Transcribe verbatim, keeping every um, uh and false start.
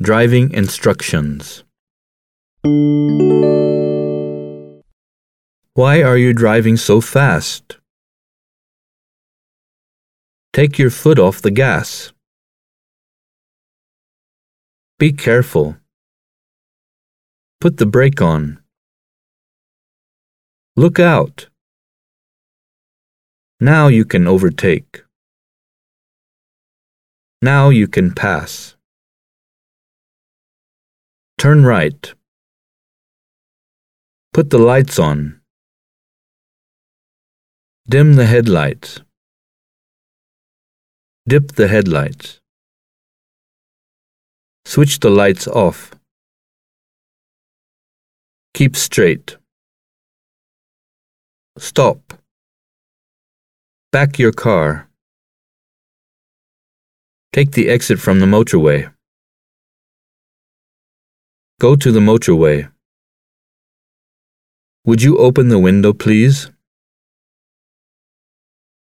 Driving instructions. Why are you driving so fast? Take your foot off the gas. Be careful. Put the brake on. Look out. Now you can overtake. Now you can pass. Turn right. Put the lights on. Dim the headlights. Dip the headlights. Switch the lights off. Keep straight. Stop. Back your car. Take the exit from the motorway. Go to the motorway. Would you open the window, please?